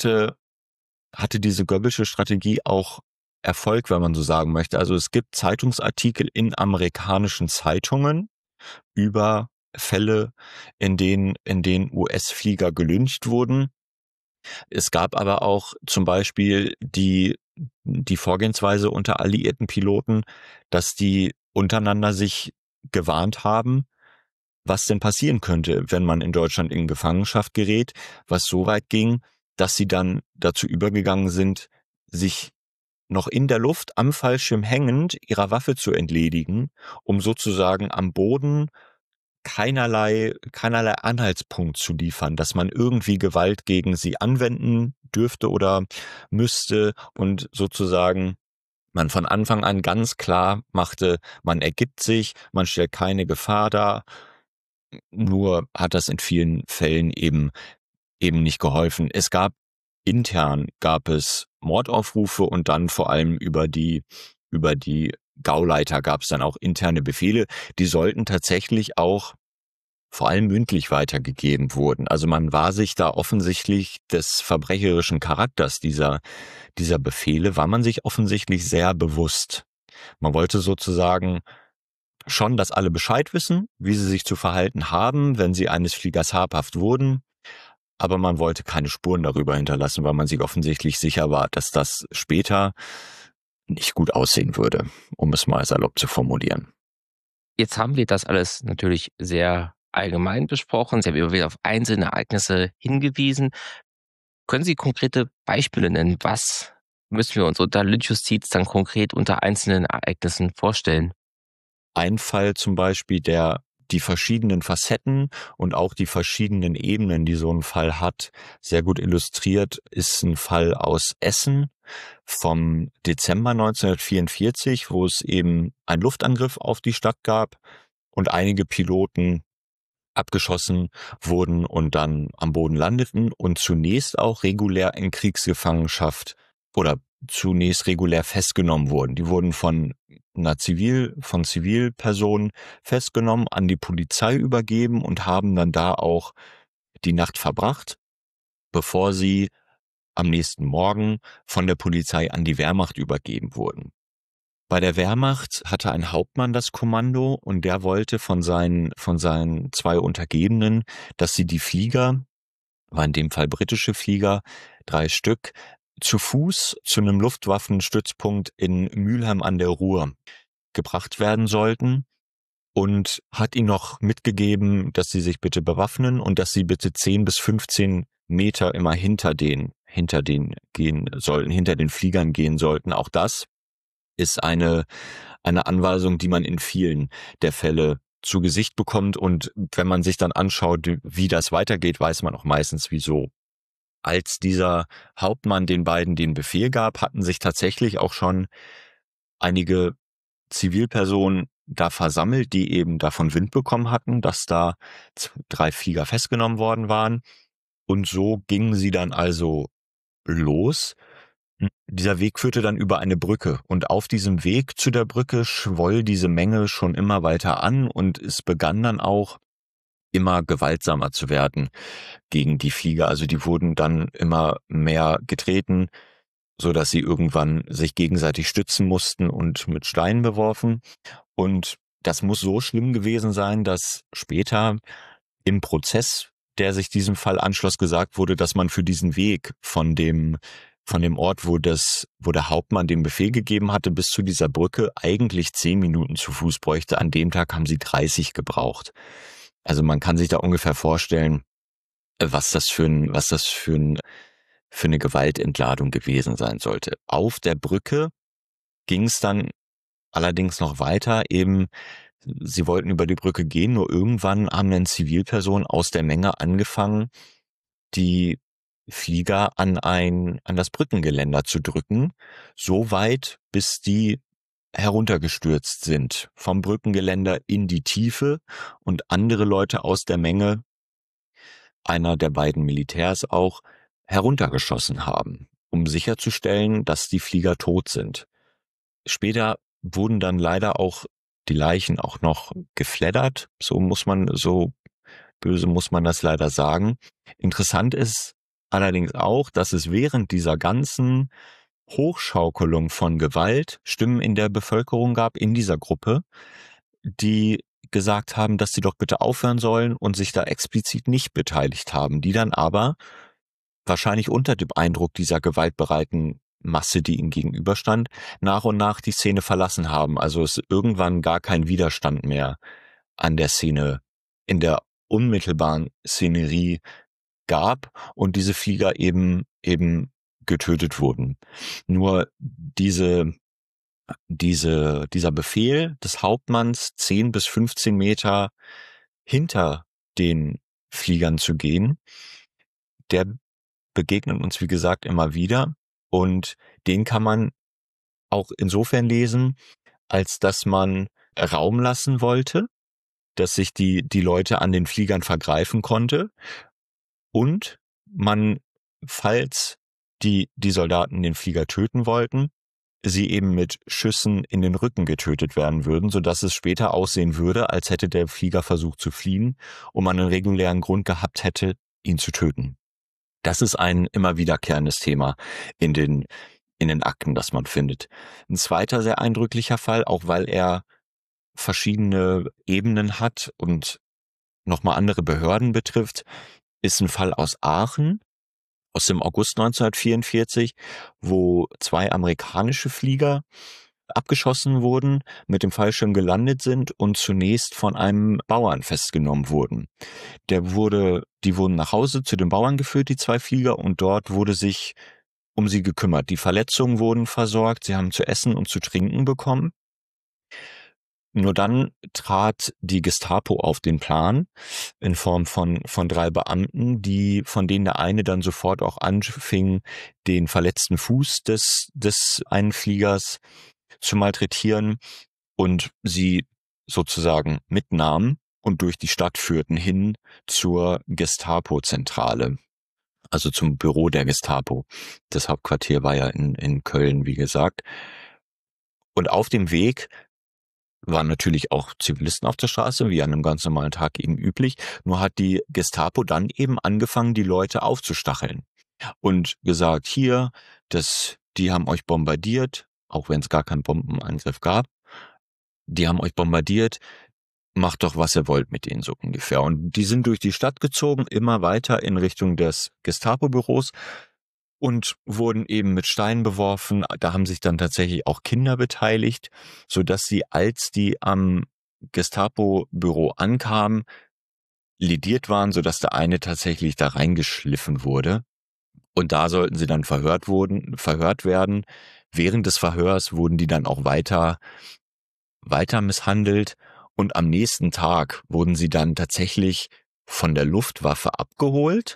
hatte diese Goebbelsche Strategie auch Erfolg, wenn man so sagen möchte. Also es gibt Zeitungsartikel in amerikanischen Zeitungen über Fälle, in denen US-Flieger gelyncht wurden. Es gab aber auch zum Beispiel die Vorgehensweise unter alliierten Piloten, dass die untereinander sich gewarnt haben, was denn passieren könnte, wenn man in Deutschland in Gefangenschaft gerät, was so weit ging, dass sie dann dazu übergegangen sind, sich noch in der Luft am Fallschirm hängend ihrer Waffe zu entledigen, um sozusagen am Boden keinerlei Anhaltspunkt zu liefern, dass man irgendwie Gewalt gegen sie anwenden dürfte oder müsste und sozusagen man von Anfang an ganz klar machte, man ergibt sich, man stellt keine Gefahr dar. Nur hat das in vielen Fällen eben nicht geholfen. Intern gab es Mordaufrufe und dann vor allem über die Gauleiter gab es dann auch interne Befehle, die sollten tatsächlich auch vor allem mündlich weitergegeben wurden. Also man war sich da offensichtlich des verbrecherischen Charakters dieser Befehle, war man sich offensichtlich sehr bewusst. Man wollte sozusagen schon, dass alle Bescheid wissen, wie sie sich zu verhalten haben, wenn sie eines Fliegers habhaft wurden. Aber man wollte keine Spuren darüber hinterlassen, weil man sich offensichtlich sicher war, dass das später nicht gut aussehen würde, um es mal salopp zu formulieren. Jetzt haben wir das alles natürlich sehr allgemein besprochen. Sie haben immer wieder auf einzelne Ereignisse hingewiesen. Können Sie konkrete Beispiele nennen? Was müssen wir uns unter Lynchjustiz dann konkret unter einzelnen Ereignissen vorstellen? Ein Fall zum Beispiel, der die verschiedenen Facetten und auch die verschiedenen Ebenen, die so ein Fall hat, sehr gut illustriert, ist ein Fall aus Essen vom Dezember 1944, wo es eben einen Luftangriff auf die Stadt gab und einige Piloten abgeschossen wurden und dann am Boden landeten und zunächst auch regulär in Kriegsgefangenschaft oder zunächst regulär festgenommen wurden. Die wurden von Zivilpersonen festgenommen, an die Polizei übergeben und haben dann da auch die Nacht verbracht, bevor sie am nächsten Morgen von der Polizei an die Wehrmacht übergeben wurden. Bei der Wehrmacht hatte ein Hauptmann das Kommando und der wollte von seinen zwei Untergebenen, dass sie die Flieger, war in dem Fall britische Flieger, 3 Stück, zu Fuß zu einem Luftwaffenstützpunkt in Mülheim an der Ruhr gebracht werden sollten und hat ihnen noch mitgegeben, dass sie sich bitte bewaffnen und dass sie bitte 10 bis 15 Meter immer hinter den gehen sollten, hinter den Fliegern gehen sollten. Auch das ist eine Anweisung, die man in vielen der Fälle zu Gesicht bekommt. Und wenn man sich dann anschaut, wie das weitergeht, weiß man auch meistens, wieso. Als dieser Hauptmann den beiden den Befehl gab, hatten sich tatsächlich auch schon einige Zivilpersonen da versammelt, die eben davon Wind bekommen hatten, dass da 3 Flieger festgenommen worden waren. Und so gingen sie dann also los. Dieser Weg führte dann über eine Brücke und auf diesem Weg zu der Brücke schwoll diese Menge schon immer weiter an und es begann dann auch immer gewaltsamer zu werden gegen die Flieger. Also die wurden dann immer mehr getreten, so dass sie irgendwann sich gegenseitig stützen mussten und mit Steinen beworfen. Und das muss so schlimm gewesen sein, dass später im Prozess, der sich diesem Fall anschloss, gesagt wurde, dass man für diesen Weg von dem Ort, wo der Hauptmann den Befehl gegeben hatte, bis zu dieser Brücke eigentlich 10 Minuten zu Fuß bräuchte. An dem Tag haben sie 30 gebraucht. Also man kann sich da ungefähr vorstellen, was das für eine Gewaltentladung gewesen sein sollte. Auf der Brücke ging es dann allerdings noch weiter, eben sie wollten über die Brücke gehen, nur irgendwann haben dann Zivilpersonen aus der Menge angefangen, die Flieger an das Brückengeländer zu drücken, so weit, bis die heruntergestürzt sind vom Brückengeländer in die Tiefe und andere Leute aus der Menge, einer der beiden Militärs auch, heruntergeschossen haben, um sicherzustellen, dass die Flieger tot sind. Später wurden dann leider auch die Leichen auch noch gefleddert, so böse muss man das leider sagen. Interessant ist allerdings auch, dass es während dieser ganzen Hochschaukelung von Gewalt Stimmen in der Bevölkerung gab, in dieser Gruppe, die gesagt haben, dass sie doch bitte aufhören sollen und sich da explizit nicht beteiligt haben, die dann aber wahrscheinlich unter dem Eindruck dieser gewaltbereiten Masse, die ihm gegenüberstand, nach und nach die Szene verlassen haben. Also es irgendwann gar kein Widerstand mehr an der Szene, in der unmittelbaren Szenerie gab und diese Flieger eben getötet wurden. Nur dieser Befehl des Hauptmanns, 10 bis 15 Meter hinter den Fliegern zu gehen, der begegnet uns, wie gesagt, immer wieder. Und den kann man auch insofern lesen, als dass man Raum lassen wollte, dass sich die Leute an den Fliegern vergreifen konnte und man, falls die Soldaten den Flieger töten wollten, sie eben mit Schüssen in den Rücken getötet werden würden, sodass es später aussehen würde, als hätte der Flieger versucht zu fliehen und man einen regulären Grund gehabt hätte, ihn zu töten. Das ist ein immer wiederkehrendes Thema in den Akten, das man findet. Ein zweiter sehr eindrücklicher Fall, auch weil er verschiedene Ebenen hat und nochmal andere Behörden betrifft, ist ein Fall aus Aachen aus dem August 1944, wo 2 amerikanische Flieger abgeschossen wurden, mit dem Fallschirm gelandet sind und zunächst von einem Bauern festgenommen wurden. Die wurden nach Hause zu den Bauern geführt, die 2 Flieger, und dort wurde sich um sie gekümmert. Die Verletzungen wurden versorgt, sie haben zu essen und zu trinken bekommen. Nur dann trat die Gestapo auf den Plan in Form von 3 Beamten, von denen der eine dann sofort auch anfing, den verletzten Fuß des einen Fliegers zu malträtieren und sie sozusagen mitnahmen und durch die Stadt führten hin zur Gestapo-Zentrale, also zum Büro der Gestapo. Das Hauptquartier war ja in Köln, wie gesagt. Und auf dem Weg waren natürlich auch Zivilisten auf der Straße, wie an einem ganz normalen Tag eben üblich. Nur hat die Gestapo dann eben angefangen, die Leute aufzustacheln und gesagt, hier, die haben euch bombardiert, auch wenn es gar keinen Bombenangriff gab. Die haben euch bombardiert, macht doch, was ihr wollt mit denen, so ungefähr. Und die sind durch die Stadt gezogen, immer weiter in Richtung des Gestapo-Büros und wurden eben mit Steinen beworfen. Da haben sich dann tatsächlich auch Kinder beteiligt, sodass sie, als die am Gestapo-Büro ankamen, lediert waren, sodass der eine tatsächlich da reingeschliffen wurde. Und da sollten sie dann verhört werden. Während des Verhörs wurden die dann auch weiter misshandelt. Und am nächsten Tag wurden sie dann tatsächlich von der Luftwaffe abgeholt,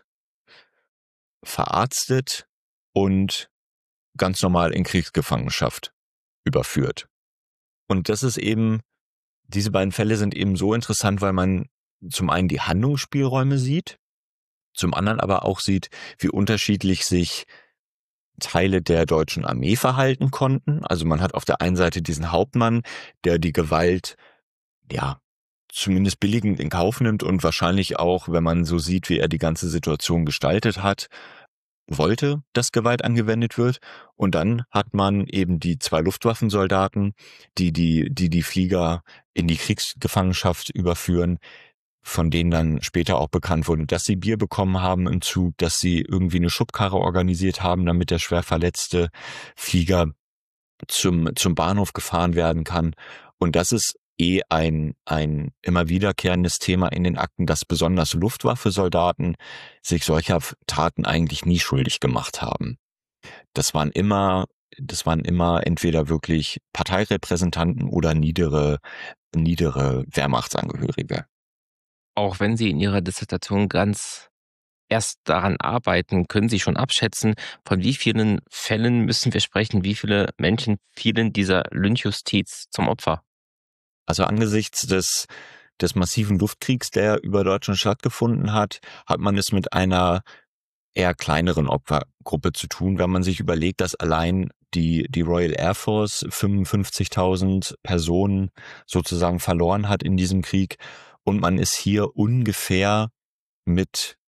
verarztet und ganz normal in Kriegsgefangenschaft überführt. Und diese beiden Fälle sind eben so interessant, weil man zum einen die Handlungsspielräume sieht, zum anderen aber auch sieht, wie unterschiedlich sich Teile der deutschen Armee verhalten konnten. Also man hat auf der einen Seite diesen Hauptmann, der die Gewalt, ja, zumindest billigend in Kauf nimmt und wahrscheinlich auch, wenn man so sieht, wie er die ganze Situation gestaltet hat, wollte, dass Gewalt angewendet wird. Und dann hat man eben die 2 Luftwaffensoldaten, die Flieger in die Kriegsgefangenschaft überführen, von denen dann später auch bekannt wurde, dass sie Bier bekommen haben im Zug, dass sie irgendwie eine Schubkarre organisiert haben, damit der schwer verletzte Flieger zum Bahnhof gefahren werden kann. Und das ist ein immer wiederkehrendes Thema in den Akten, dass besonders Luftwaffe-Soldaten sich solcher Taten eigentlich nie schuldig gemacht haben. Das waren immer entweder wirklich Parteirepräsentanten oder niedere Wehrmachtsangehörige. Auch wenn Sie in Ihrer Dissertation ganz erst daran arbeiten, können Sie schon abschätzen, von wie vielen Fällen müssen wir sprechen, wie viele Menschen fielen dieser Lynchjustiz zum Opfer? Also angesichts des massiven Luftkriegs, der über Deutschland stattgefunden hat man es mit einer eher kleineren Opfergruppe zu tun, wenn man sich überlegt, dass allein die Royal Air Force 55.000 Personen sozusagen verloren hat in diesem Krieg und man es hier ungefähr mit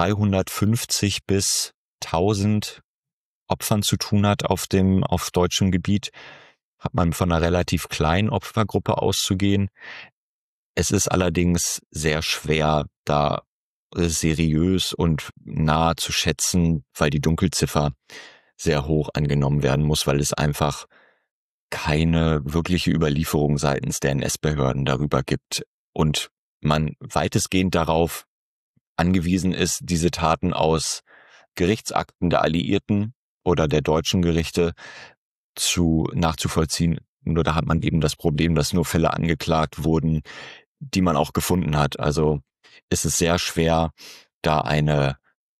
350 bis 1000 Opfern zu tun hat auf deutschem Gebiet, hat man von einer relativ kleinen Opfergruppe auszugehen. Es ist allerdings sehr schwer, da seriös und nah zu schätzen, weil die Dunkelziffer sehr hoch angenommen werden muss, weil es einfach keine wirkliche Überlieferung seitens der NS-Behörden darüber gibt und man weitestgehend darauf angewiesen ist, diese Taten aus Gerichtsakten der Alliierten oder der deutschen Gerichte nachzuvollziehen. Nur da hat man eben das Problem, dass nur Fälle angeklagt wurden, die man auch gefunden hat. Also ist es sehr schwer, da eine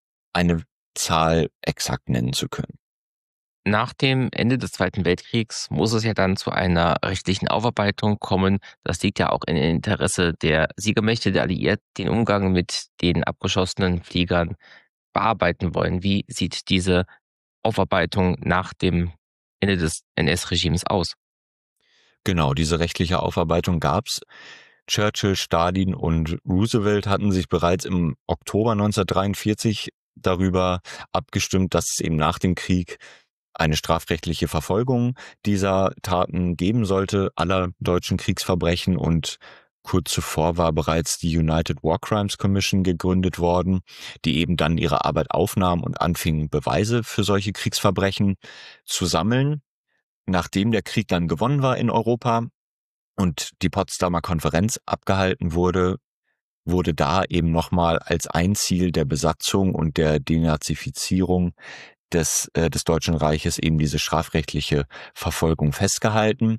Zahl exakt nennen zu können. Nach dem Ende des Zweiten Weltkriegs muss es ja dann zu einer rechtlichen Aufarbeitung kommen. Das liegt ja auch im Interesse der Siegermächte der Alliierten, den Umgang mit den abgeschossenen Fliegern bearbeiten wollen. Wie sieht diese Aufarbeitung nach dem Ende des NS-Regimes aus? Genau, diese rechtliche Aufarbeitung gab's. Churchill, Stalin und Roosevelt hatten sich bereits im Oktober 1943 darüber abgestimmt, dass es eben nach dem Krieg eine strafrechtliche Verfolgung dieser Taten geben sollte, aller deutschen Kriegsverbrechen, und kurz zuvor war bereits die United War Crimes Commission gegründet worden, die eben dann ihre Arbeit aufnahm und anfing, Beweise für solche Kriegsverbrechen zu sammeln. Nachdem der Krieg dann gewonnen war in Europa und die Potsdamer Konferenz abgehalten wurde, wurde da eben nochmal als ein Ziel der Besatzung und der Denazifizierung des Deutschen Reiches eben diese strafrechtliche Verfolgung festgehalten.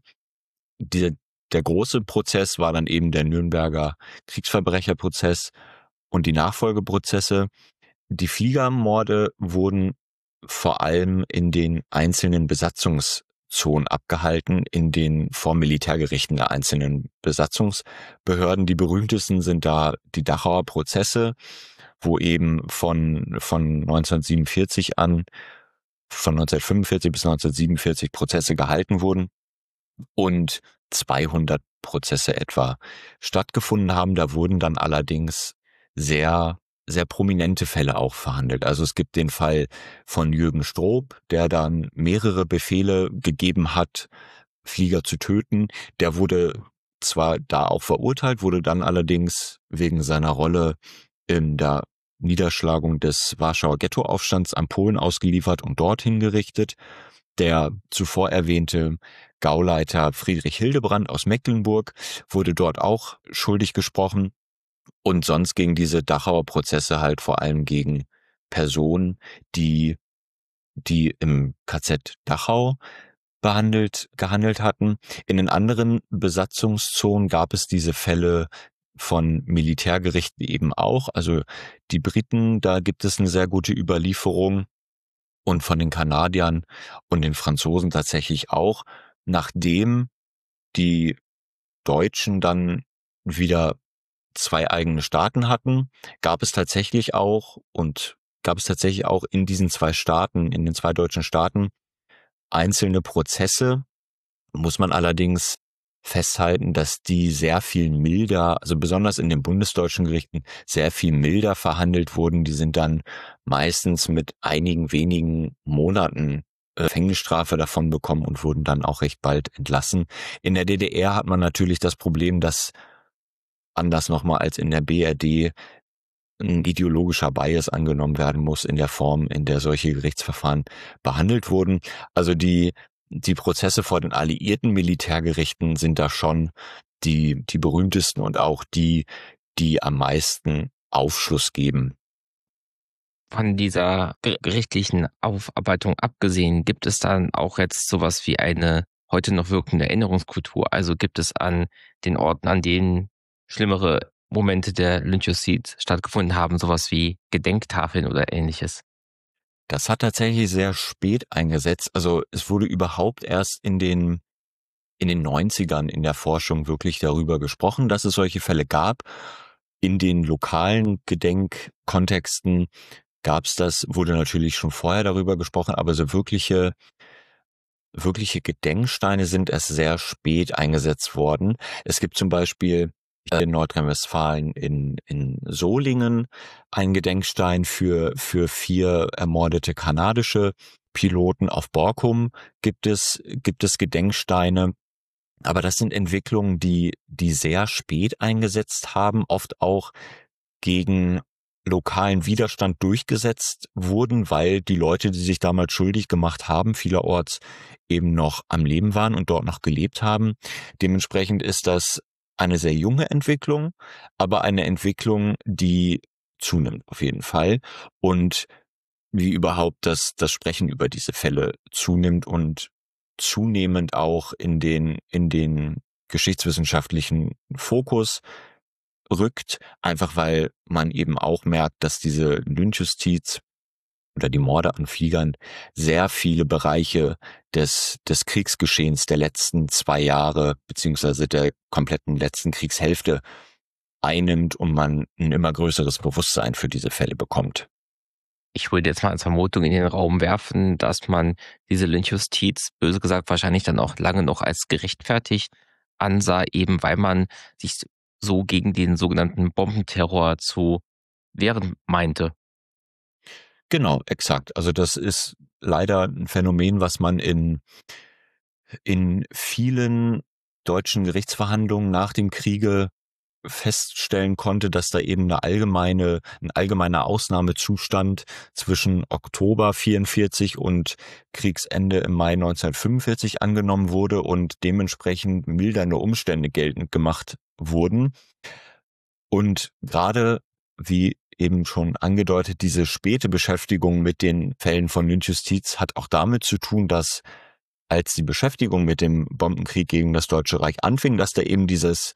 Der große Prozess war dann eben der Nürnberger Kriegsverbrecherprozess und die Nachfolgeprozesse. Die Fliegermorde wurden vor allem in den einzelnen Besatzungszonen abgehalten, in den vor Militärgerichten der einzelnen Besatzungsbehörden. Die berühmtesten sind da die Dachauer Prozesse, wo eben von 1945 an, von 1945 bis 1947 Prozesse gehalten wurden und 200 Prozesse etwa stattgefunden haben. Da wurden dann allerdings sehr, sehr prominente Fälle auch verhandelt. Also es gibt den Fall von Jürgen Stroop, der dann mehrere Befehle gegeben hat, Flieger zu töten. Der wurde zwar da auch verurteilt, wurde dann allerdings wegen seiner Rolle in der Niederschlagung des Warschauer Ghettoaufstands an Polen ausgeliefert und dort hingerichtet. Der zuvor erwähnte Gauleiter Friedrich Hildebrand aus Mecklenburg wurde dort auch schuldig gesprochen. Und sonst gingen diese Dachauer Prozesse halt vor allem gegen Personen, die im KZ Dachau gehandelt hatten. In den anderen Besatzungszonen gab es diese Fälle von Militärgerichten eben auch. Also die Briten, da gibt es eine sehr gute Überlieferung, und von den Kanadiern und den Franzosen tatsächlich auch. Nachdem die Deutschen dann wieder 2 eigene Staaten hatten, gab es tatsächlich auch in diesen 2 Staaten, in den 2 deutschen Staaten, einzelne Prozesse. Muss man allerdings festhalten, dass die sehr viel milder, also besonders in den bundesdeutschen Gerichten, sehr viel milder verhandelt wurden. Die sind dann meistens mit einigen wenigen Monaten Gefängnisstrafe davon bekommen und wurden dann auch recht bald entlassen. In der DDR hat man natürlich das Problem, dass anders nochmal als in der BRD ein ideologischer Bias angenommen werden muss in der Form, in der solche Gerichtsverfahren behandelt wurden. Also die Prozesse vor den alliierten Militärgerichten sind da schon die berühmtesten und auch die am meisten Aufschluss geben. Von dieser gerichtlichen Aufarbeitung abgesehen, gibt es dann auch jetzt sowas wie eine heute noch wirkende Erinnerungskultur? Also gibt es an den Orten, an denen schlimmere Momente der Lynchjustiz stattgefunden haben, sowas wie Gedenktafeln oder Ähnliches? Das hat tatsächlich sehr spät eingesetzt. Also es wurde überhaupt erst in den 90ern in der Forschung wirklich darüber gesprochen, dass es solche Fälle gab. In den lokalen Gedenkkontexten wurde natürlich schon vorher darüber gesprochen, aber so wirkliche Gedenksteine sind erst sehr spät eingesetzt worden. Es gibt zum Beispiel in Nordrhein-Westfalen in Solingen einen Gedenkstein für 4 ermordete kanadische Piloten. Auf Borkum gibt es Gedenksteine. Aber das sind Entwicklungen, die sehr spät eingesetzt haben, oft auch gegen lokalen Widerstand durchgesetzt wurden, weil die Leute, die sich damals schuldig gemacht haben, vielerorts eben noch am Leben waren und dort noch gelebt haben. Dementsprechend ist das eine sehr junge Entwicklung, aber eine Entwicklung, die zunimmt auf jeden Fall und wie überhaupt das Sprechen über diese Fälle zunimmt und zunehmend auch in den geschichtswissenschaftlichen Fokus rückt, einfach weil man eben auch merkt, dass diese Lynchjustiz oder die Morde an Fliegern sehr viele Bereiche des Kriegsgeschehens der letzten 2 Jahre beziehungsweise der kompletten letzten Kriegshälfte einnimmt und man ein immer größeres Bewusstsein für diese Fälle bekommt. Ich würde jetzt mal als Vermutung in den Raum werfen, dass man diese Lynchjustiz, böse gesagt, wahrscheinlich dann auch lange noch als gerechtfertigt ansah, eben weil man sich so gegen den sogenannten Bombenterror zu wehren meinte. Genau, exakt. Also das ist leider ein Phänomen, was man in vielen deutschen Gerichtsverhandlungen nach dem Kriege feststellen konnte, dass da eben ein allgemeiner Ausnahmezustand zwischen Oktober 44 und Kriegsende im Mai 1945 angenommen wurde und dementsprechend mildernde Umstände geltend gemacht wurden. Und gerade, wie eben schon angedeutet, diese späte Beschäftigung mit den Fällen von Lynchjustiz hat auch damit zu tun, dass als die Beschäftigung mit dem Bombenkrieg gegen das Deutsche Reich anfing, dass da eben dieses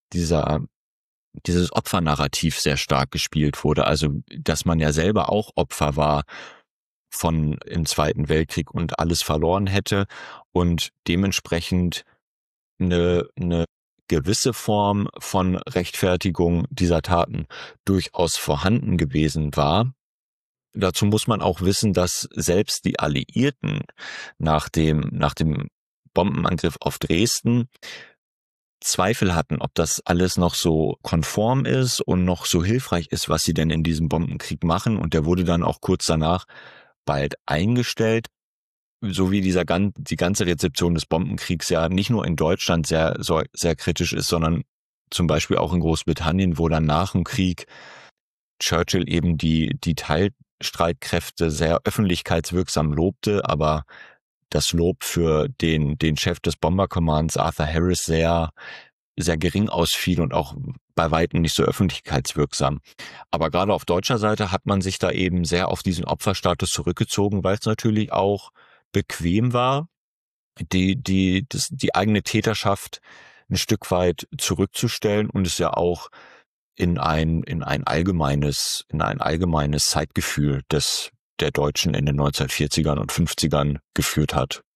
Opfernarrativ sehr stark gespielt wurde. Also, dass man ja selber auch Opfer war im Zweiten Weltkrieg und alles verloren hätte und dementsprechend eine gewisse Form von Rechtfertigung dieser Taten durchaus vorhanden gewesen war. Dazu muss man auch wissen, dass selbst die Alliierten nach dem Bombenangriff auf Dresden Zweifel hatten, ob das alles noch so konform ist und noch so hilfreich ist, was sie denn in diesem Bombenkrieg machen. Und der wurde dann auch kurz danach bald eingestellt, so wie die ganze Rezeption des Bombenkriegs ja nicht nur in Deutschland sehr kritisch ist, sondern zum Beispiel auch in Großbritannien, wo dann nach dem Krieg Churchill eben die Teilstreitkräfte sehr öffentlichkeitswirksam lobte, aber das Lob für den Chef des Bomber Commands, Arthur Harris, sehr, sehr gering ausfiel und auch bei weitem nicht so öffentlichkeitswirksam. Aber gerade auf deutscher Seite hat man sich da eben sehr auf diesen Opferstatus zurückgezogen, weil es natürlich auch bequem war, die eigene Täterschaft ein Stück weit zurückzustellen und es ja auch in ein allgemeines Zeitgefühl der Deutschen in den 1940ern und 50ern geführt hat.